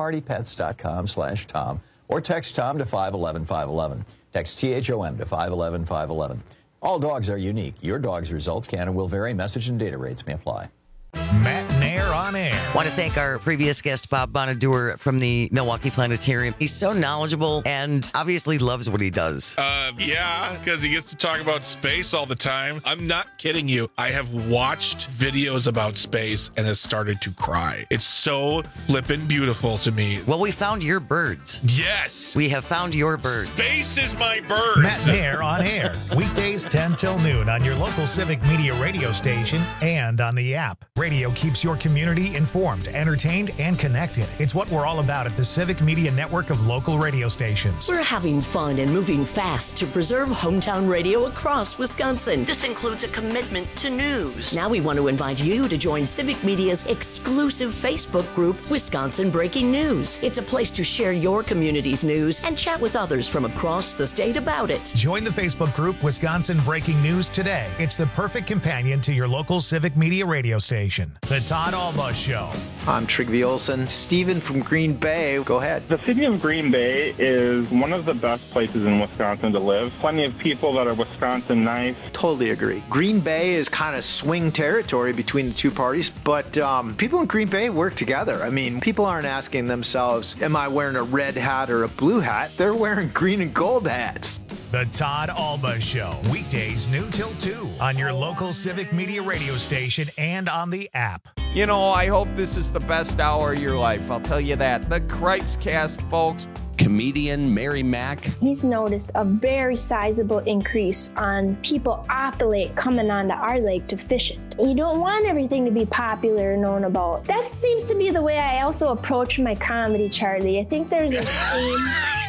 drmartypets.com/Tom or text Tom to 511-511. Text THOM to 511-511. All dogs are unique. Your dog's results can and will vary. Message and data rates may apply. Matt Nair on air. Want to thank our previous guest, Bob Bonaduer from the Milwaukee Planetarium. He's so knowledgeable and obviously loves what he does. Yeah, because he gets to talk about space all the time. I'm not kidding you. I have watched videos about space and has started to cry. It's so flippin' beautiful to me. Well, we found your birds. Yes. We have found your birds. Space is my birds. Matt Nair on air. Weekdays 10 till noon on your local Civic Media radio station and on the app. Radio keeps your community informed, entertained, and connected. It's what we're all about at the Civic Media network of local radio stations. We're having fun and moving fast to preserve hometown radio across Wisconsin. This includes a commitment to news. Now we want to invite you to join Civic Media's exclusive Facebook group, Wisconsin Breaking News. It's a place to share your community's news and chat with others from across the state about it. Join the Facebook group, Wisconsin Breaking News today. It's the perfect companion to your local Civic Media radio station. The Todd Alba Show. I'm Trygve Olsen. Steven from Green Bay, go ahead. The city of Green Bay is one of the best places in Wisconsin to live. Plenty of people that are Wisconsin nice. Totally agree. Green Bay is kind of swing territory between the two parties, but people in Green Bay work together. I mean, people aren't asking themselves, am I wearing a red hat or a blue hat? They're wearing green and gold hats. The Todd Alba Show. Weekdays noon till 2 on your local Civic Media radio station and on the app. You know, I hope this is the best hour of your life. I'll tell you that. The Cripes Cast, folks. Comedian Mary Mack. He's noticed a very sizable increase on people off the lake coming onto our lake to fish it. You don't want everything to be popular and known about. That seems to be the way I also approach my comedy, Charlie. I think there's a theme.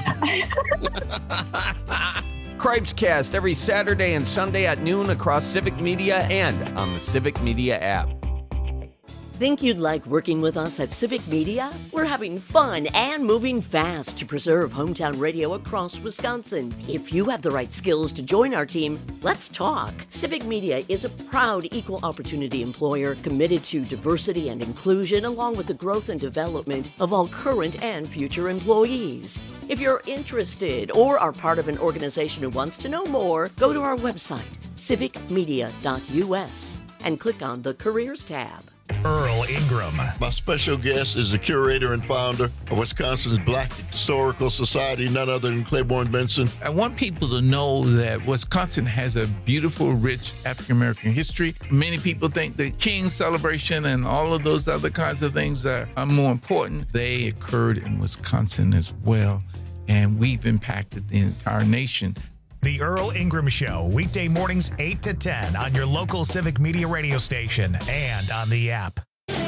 Cripes Cast every Saturday and Sunday at noon across Civic Media and on the Civic Media app. Think you'd like working with us at Civic Media? We're having fun and moving fast to preserve hometown radio across Wisconsin. If you have the right skills to join our team, let's talk. Civic Media is a proud equal opportunity employer committed to diversity and inclusion, along with the growth and development of all current and future employees. If you're interested or are part of an organization who wants to know more, go to our website, civicmedia.us, and click on the Careers tab. Earl Ingram. My special guest is the curator and founder of Wisconsin's Black Historical Society, none other than Claiborne Benson. I want people to know that Wisconsin has a beautiful, rich African-American history. Many people think the King's celebration and all of those other kinds of things are more important. They occurred in Wisconsin as well, and we've impacted the entire nation. The Earl Ingram Show, weekday mornings 8 to 10 on your local Civic Media radio station and on the app.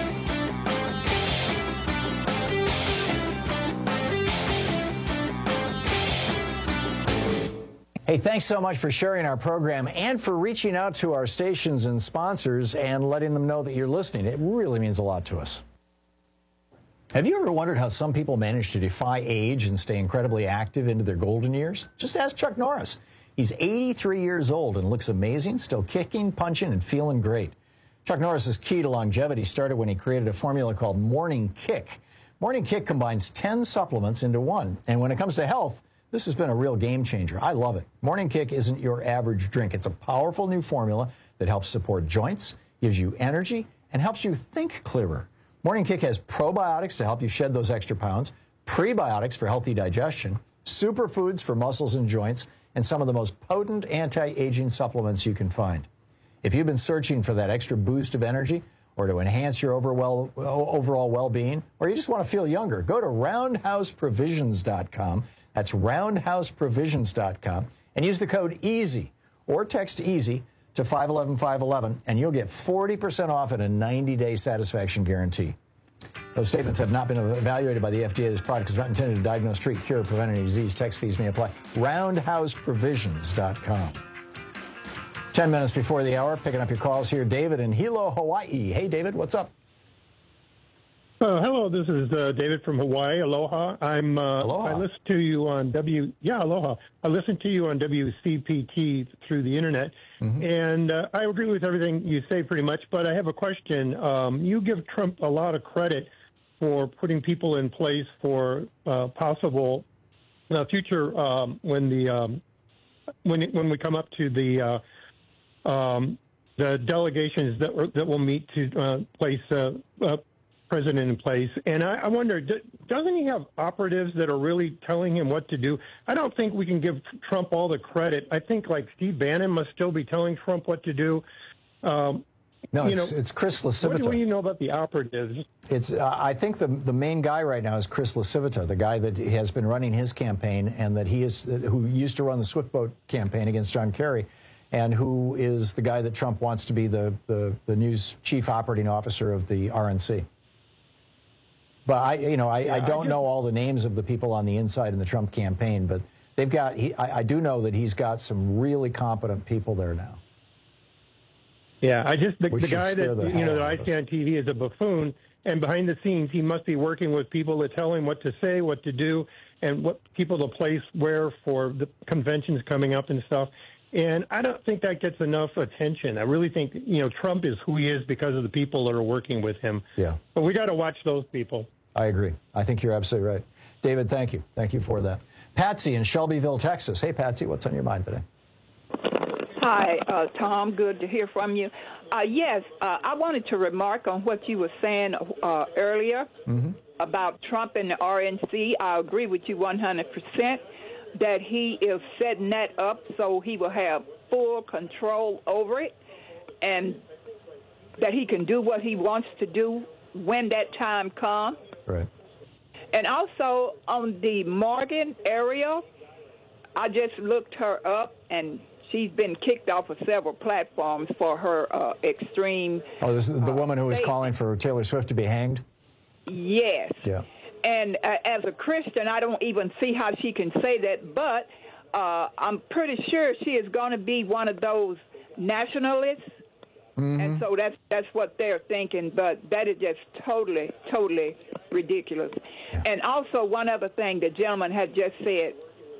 Hey, thanks so much for sharing our program and for reaching out to our stations and sponsors and letting them know that you're listening. It really means a lot to us. Have you ever wondered how some people manage to defy age and stay incredibly active into their golden years? Just ask Chuck Norris. He's 83 years old and looks amazing, still kicking, punching, and feeling great. Chuck Norris's key to longevity started when he created a formula called Morning Kick. Morning Kick combines 10 supplements into one, and when it comes to health, this has been a real game changer. I love it. Morning Kick isn't your average drink. It's a powerful new formula that helps support joints, gives you energy, and helps you think clearer. Morning Kick has probiotics to help you shed those extra pounds, prebiotics for healthy digestion, superfoods for muscles and joints, and some of the most potent anti-aging supplements you can find. If you've been searching for that extra boost of energy or to enhance your overall well-being, or you just want to feel younger, go to roundhouseprovisions.com. That's roundhouseprovisions.com, and use the code EASY or text EASY to 511-511, and you'll get 40% off and a 90-day satisfaction guarantee. Those statements have not been evaluated by the FDA. This product is not intended to diagnose, treat, cure, or prevent any disease. Tax fees may apply. Roundhouseprovisions.com. 10 minutes before the hour, picking up your calls here. David in Hilo, Hawaii. Hey, David, what's up? Hello, this is David from Hawaii. Aloha. Aloha. I listen to you on aloha. I listen to you on WCPT through the internet, and I agree with everything you say pretty much. But I have a question. You give Trump a lot of credit for putting people in place for possible future when we come up to the delegations that will meet to place president in place. And I wonder, doesn't he have operatives that are really telling him what to do? I don't think we can give Trump all the credit. I think like Steve Bannon must still be telling Trump what to do. No, it's Chris LaCivita. What do you know about the operatives? It's I think the main guy right now is Chris LaCivita, the guy that has been running his campaign and that who used to run the Swift Boat campaign against John Kerry, and who is the guy that Trump wants to be the new chief operating officer of the RNC. But I don't know all the names of the people on the inside in the Trump campaign, but they've got. I do know that he's got some really competent people there now. Yeah, the guy that I see on TV is a buffoon, and behind the scenes he must be working with people that tell him what to say, what to do, and what people to place where for the conventions coming up and stuff. And I don't think that gets enough attention. I really think, Trump is who he is because of the people that are working with him. Yeah. But we got to watch those people. I agree. I think you're absolutely right. David, thank you. Thank you for that. Patsy in Shelbyville, Texas. Hey, Patsy, what's on your mind today? Hi, Tom. Good to hear from you. Yes, I wanted to remark on what you were saying earlier about Trump and the RNC. I agree with you 100%. That he is setting that up so he will have full control over it and that he can do what he wants to do when that time comes. Right. And also on the Morgan area, I just looked her up, and she's been kicked off of several platforms for her extreme... Oh, this is the woman who was calling for Taylor Swift to be hanged? Yes. Yeah. And as a Christian, I don't even see how she can say that, but I'm pretty sure she is going to be one of those nationalists And so that's what they're thinking, but that is just totally ridiculous. And also, one other thing the gentleman had just said,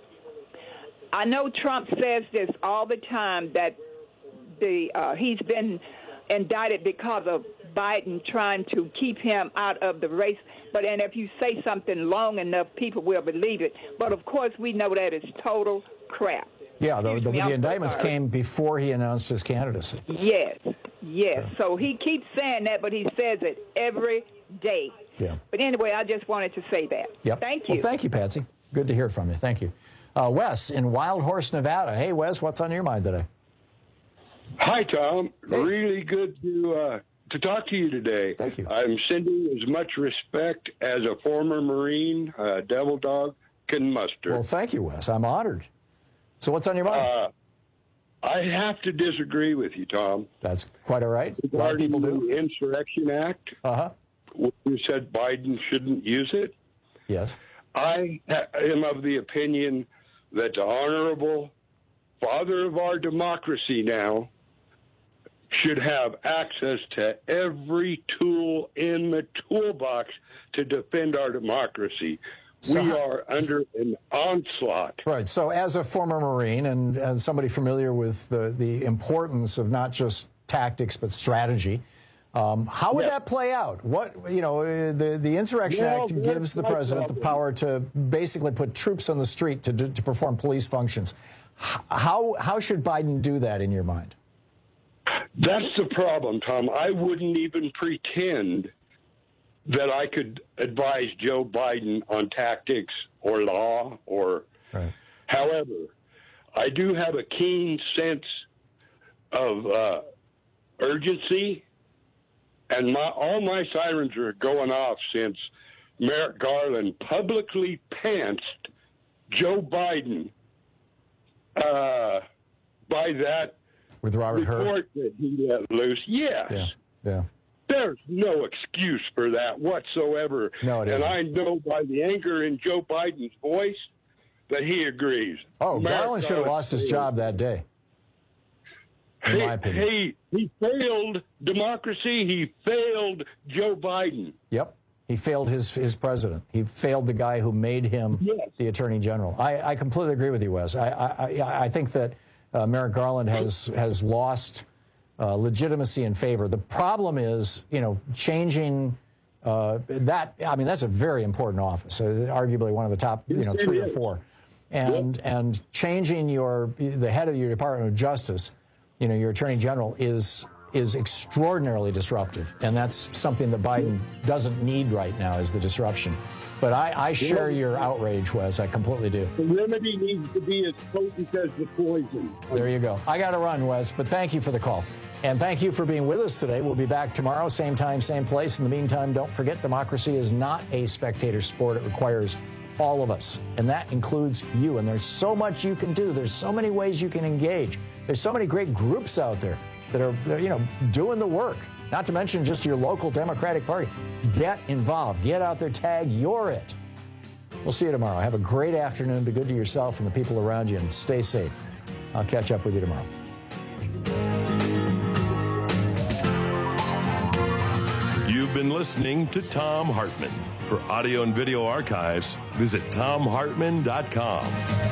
I know Trump says this all the time, that he's been indicted because of Biden trying to keep him out of the race. And if you say something long enough, people will believe it. But, of course, we know that is total crap. Yeah, the indictments came before he announced his candidacy. Yes. So he keeps saying that, but he says it every day. Yeah. But anyway, I just wanted to say that. Yep. Thank you. Well, thank you, Patsy. Good to hear from you. Thank you. Wes in Wild Horse, Nevada. Hey, Wes, what's on your mind today? Hi, Tom. Hey. Really good to talk to you today. Thank you. I'm sending as much respect as a former Marine, Devil Dog, can muster. Well, thank you, Wes. I'm honored. So what's on your mind? I have to disagree with you, Tom. That's quite all right. A lot of people do. The Insurrection Act, you said Biden shouldn't use it. Yes. I am of the opinion that the honorable father of our democracy now should have access to every tool in the toolbox to defend our democracy. We are under an onslaught. Right. So as a former Marine and somebody familiar with the importance of not just tactics but strategy, how would that play out? The Insurrection Act gives the president the power to basically put troops on the street to perform police functions. How should Biden do that in your mind? That's the problem, Tom. I wouldn't even pretend that I could advise Joe Biden on tactics or law or. Right. However, I do have a keen sense of urgency, and all my sirens are going off since Merrick Garland publicly pantsed Joe Biden by that with Robert report that he let loose. Yes. Yeah. There's no excuse for that whatsoever. No, it isn't. And I know by the anger in Joe Biden's voice that he agrees. Oh, Garland should have lost his job that day, in my opinion. He failed democracy. He failed Joe Biden. Yep. He failed his president. He failed the guy who made him the attorney general. I completely agree with you, Wes. I think that Merrick Garland has lost legitimacy and favor. The problem is, changing that. I mean, that's a very important office. Arguably one of the top, 3 or 4, and changing the head of your Department of Justice, your attorney general is extraordinarily disruptive, and that's something that Biden doesn't need right now, is the disruption. But I share your outrage, Wes. I completely do. The remedy needs to be as potent as the poison. There you go. I got to run, Wes, but thank you for the call. And thank you for being with us today. We'll be back tomorrow, same time, same place. In the meantime, don't forget, democracy is not a spectator sport. It requires all of us, and that includes you. And there's so much you can do. There's so many ways you can engage. There's so many great groups out there that are, doing the work, not to mention just your local Democratic Party. Get involved. Get out there. Tag You're It. We'll see you tomorrow. Have a great afternoon. Be good to yourself and the people around you, and stay safe. I'll catch up with you tomorrow. You've been listening to Thom Hartmann. For audio and video archives, visit ThomHartmann.com.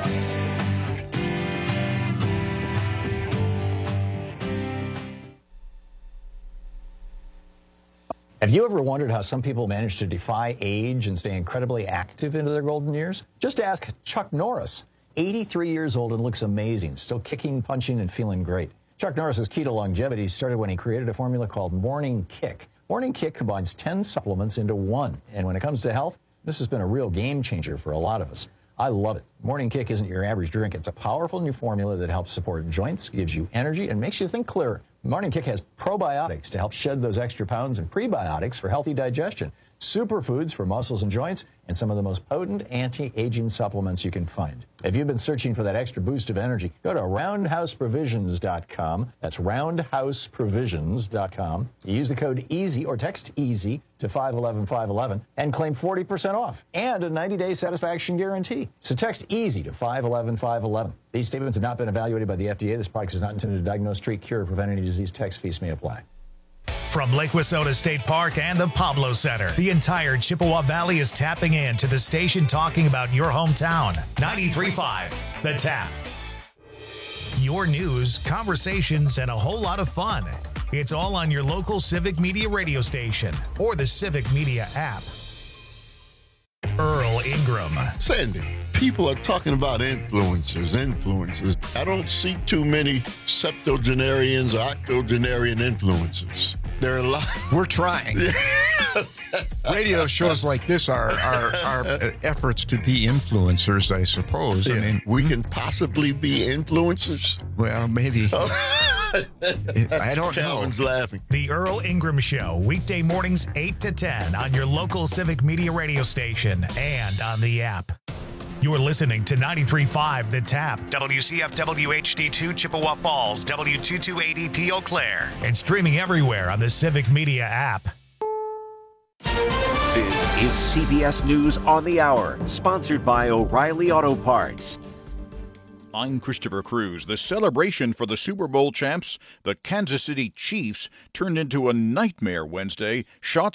Have you ever wondered how some people manage to defy age and stay incredibly active into their golden years? Just ask Chuck Norris. 83 years old and looks amazing, still kicking, punching, and feeling great. Chuck Norris's key to longevity started when he created a formula called Morning Kick. Morning Kick combines 10 supplements into one. And when it comes to health, this has been a real game changer for a lot of us. I love it. Morning Kick isn't your average drink. It's a powerful new formula that helps support joints, gives you energy, and makes you think clearer. Morning Kick has probiotics to help shed those extra pounds and prebiotics for healthy digestion. superfoods for muscles and joints, and some of the most potent anti-aging supplements you can find. If you've been searching for that extra boost of energy, go to roundhouseprovisions.com. That's roundhouseprovisions.com. You use the code EASY or text EASY to 511-511 and claim 40% off and a 90-day satisfaction guarantee. So text EASY to 511-511. These statements have not been evaluated by the FDA. This product is not intended to diagnose, treat, cure, or prevent any disease. Tax fees may apply. From Lake Wissota State Park and the Pablo Center, the entire Chippewa Valley is tapping in to the station talking about your hometown. 93.5, The Tap. Your news, conversations, and a whole lot of fun. It's all on your local Civic Media radio station or the Civic Media app. Earl Ingram. Sandy, people are talking about influencers. I don't see too many septuagenarians or octogenarian influencers. There are a lot. We're trying. Radio shows like this are efforts to be influencers, I suppose. Yeah. I mean, we can possibly be influencers? Well, maybe. I don't know. Calvin's laughing. The Earl Ingram Show, weekday mornings 8 to 10 on your local Civic Media radio station and on the app. You're listening to 93.5 The Tap, WCFW HD2 Chippewa Falls, W228EP Eau Claire, and streaming everywhere on the Civic Media app. This is CBS News on the Hour, sponsored by O'Reilly Auto Parts. I'm Christopher Cruz. The celebration for the Super Bowl champs, the Kansas City Chiefs, turned into a nightmare Wednesday. Shots